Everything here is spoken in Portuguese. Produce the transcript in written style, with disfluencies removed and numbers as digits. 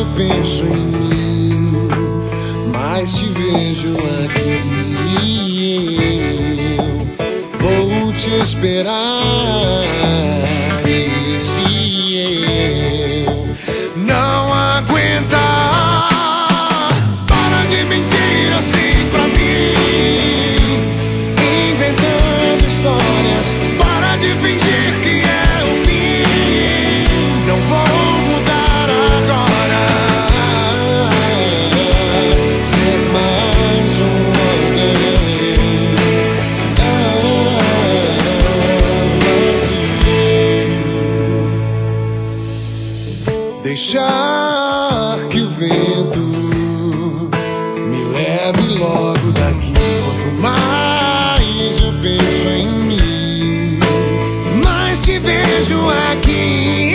penso em mim, mais te vejo aqui. Eu vou te esperar. E se eu não aguentar, para de mentir assim pra mim, inventando histórias. Para de fingir que é o fim. Não vou mudar agora, ser mais um alguém vazio. Deixar que o vento me leve logo daqui. Quanto mais eu penso em mim, mais te vejo aqui.